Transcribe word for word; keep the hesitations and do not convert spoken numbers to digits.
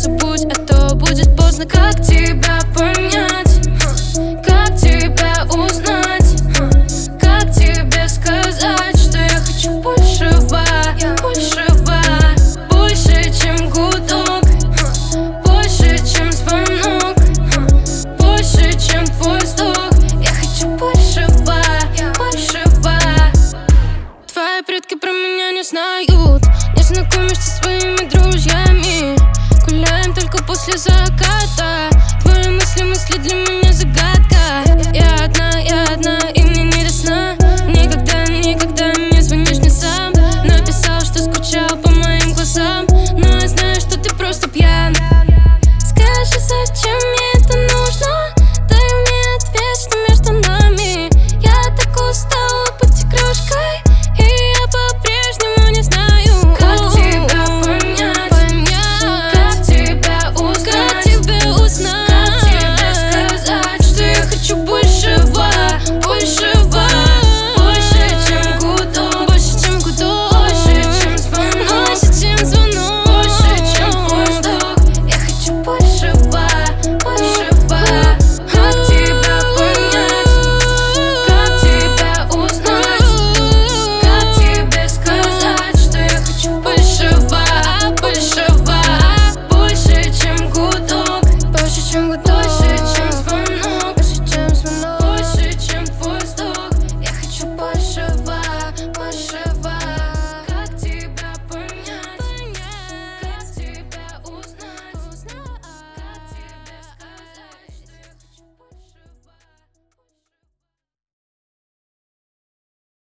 забудь, а то будет поздно. Как тебя понять? Как тебя узнать? Как тебе сказать, что я хочу большего, большего? Больше, чем гудок, больше, чем звонок, больше, чем твой вздох. Я хочу большего, большего. Твои предки про меня не знают, не знакомишься со своими друзьями. Гуляем только после заката. Твои мысли, мысли для меня